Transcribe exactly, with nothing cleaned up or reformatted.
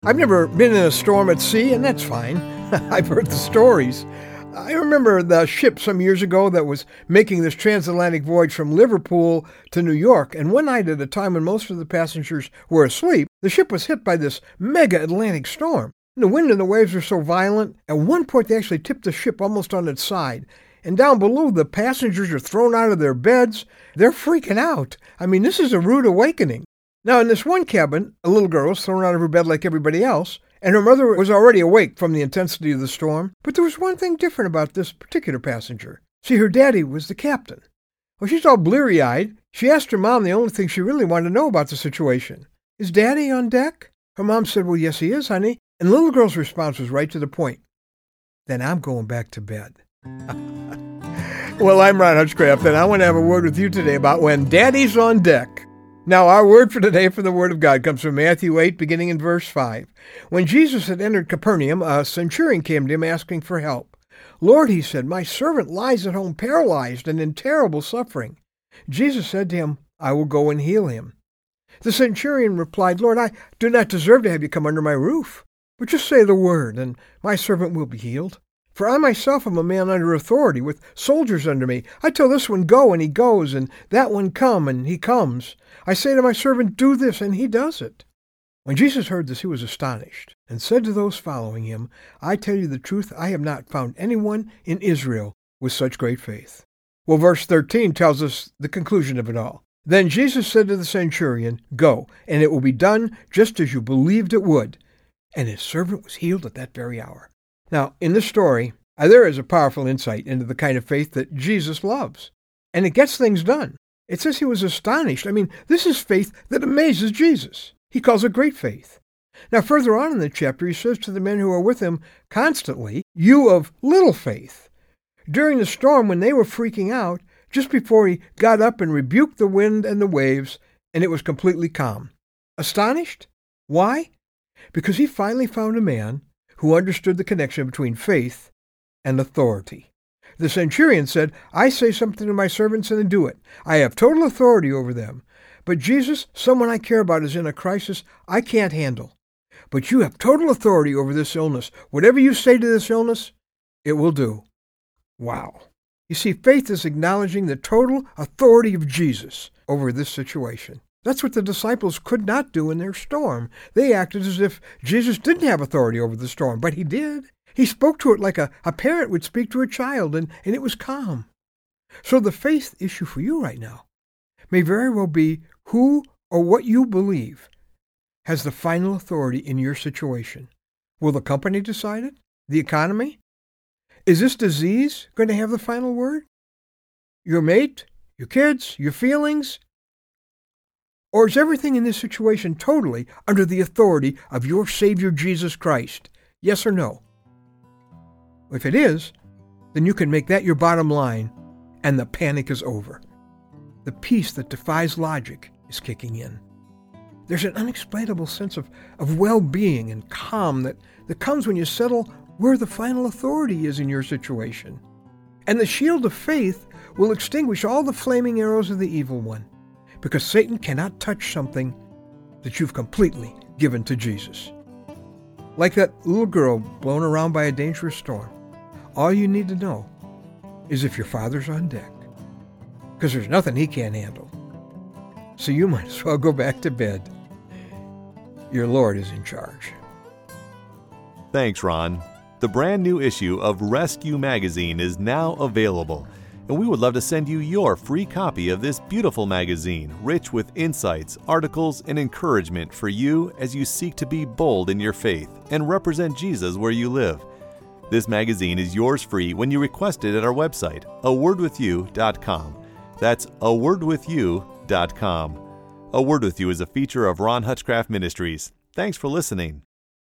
I've never been in a storm at sea, and that's fine. I've heard the stories. I remember the ship some years ago that was making this transatlantic voyage from Liverpool to New York, and one night at a time when most of the passengers were asleep, the ship was hit by this mega Atlantic storm. The wind and the waves were so violent, at one point they actually tipped the ship almost on its side. And down below, the passengers are thrown out of their beds. They're freaking out. I mean, this is a rude awakening. Now, in this one cabin, a little girl was thrown out of her bed like everybody else, and her mother was already awake from the intensity of the storm. But there was one thing different about this particular passenger. See, her daddy was the captain. Well, she's all bleary-eyed. She asked her mom the only thing she really wanted to know about the situation. Is Daddy on deck? Her mom said, well, yes, he is, honey. And the little girl's response was right to the point. Then I'm going back to bed. Well, I'm Ron Hutchcraft, and I want to have a word with you today about when Daddy's on deck. Now, our word for today from the Word of God comes from Matthew eight, beginning in verse five. When Jesus had entered Capernaum, a centurion came to him asking for help. Lord, he said, my servant lies at home paralyzed and in terrible suffering. Jesus said to him, I will go and heal him. The centurion replied, Lord, I do not deserve to have you come under my roof, but just say the word, and my servant will be healed. For I myself am a man under authority, with soldiers under me. I tell this one, go, and he goes, and that one, come, and he comes. I say to my servant, do this, and he does it. When Jesus heard this, he was astonished, and said to those following him, I tell you the truth, I have not found anyone in Israel with such great faith. Well, verse thirteen tells us the conclusion of it all. Then Jesus said to the centurion, go, and it will be done just as you believed it would. And his servant was healed at that very hour. Now, in this story, there is a powerful insight into the kind of faith that Jesus loves. And it gets things done. It says he was astonished. I mean, this is faith that amazes Jesus. He calls it great faith. Now, further on in the chapter, he says to the men who are with him constantly, you of little faith. During the storm, when they were freaking out, just before he got up and rebuked the wind and the waves, and it was completely calm. Astonished? Why? Because he finally found a man who understood the connection between faith and authority. The centurion said, I say something to my servants and they do it. I have total authority over them. But Jesus, someone I care about, is in a crisis I can't handle. But you have total authority over this illness. Whatever you say to this illness, it will do. Wow. You see, faith is acknowledging the total authority of Jesus over this situation. That's what the disciples could not do in their storm. They acted as if Jesus didn't have authority over the storm, but he did. He spoke to it like a, a parent would speak to a child, and, and it was calm. So the faith issue for you right now may very well be who or what you believe has the final authority in your situation. Will the company decide it? The economy? Is this disease going to have the final word? Your mate? Your kids? Your feelings? Or is everything in this situation totally under the authority of your Savior Jesus Christ? Yes or no? If it is, then you can make that your bottom line, and the panic is over. The peace that defies logic is kicking in. There's an unexplainable sense of, of well-being and calm that, that comes when you settle where the final authority is in your situation. And the shield of faith will extinguish all the flaming arrows of the evil one, because Satan cannot touch something that you've completely given to Jesus. Like that little girl blown around by a dangerous storm, all you need to know is if your Father's on deck, because there's nothing he can't handle. So you might as well go back to bed. Your Lord is in charge. Thanks, Ron. The brand new issue of Rescue Magazine is now available, and we would love to send you your free copy of this beautiful magazine, rich with insights, articles, and encouragement for you as you seek to be bold in your faith and represent Jesus where you live. This magazine is yours free when you request it at our website, a word with you dot com. That's a word with you dot com. A Word With You is a feature of Ron Hutchcraft Ministries. Thanks for listening.